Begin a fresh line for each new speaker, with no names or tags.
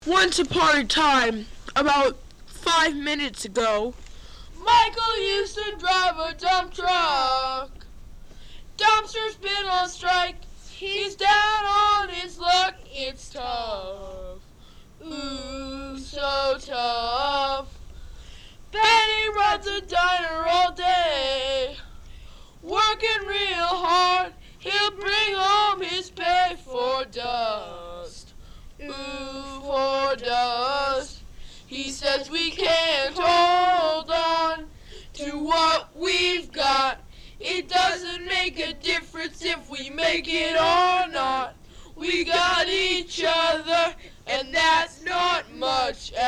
Once upon a time, about 5 minutes ago,
Michael used to drive a dump truck. Dumpster's been on strike. He's down on his luck. It's tough. Ooh, so tough. Benny runs a diner all day. Working real hard. He'll bring home his pay for dust. Ooh, for dust. He says we can't hold on to what we've got. It doesn't make a difference if we make it or not. We got each other, and that's not much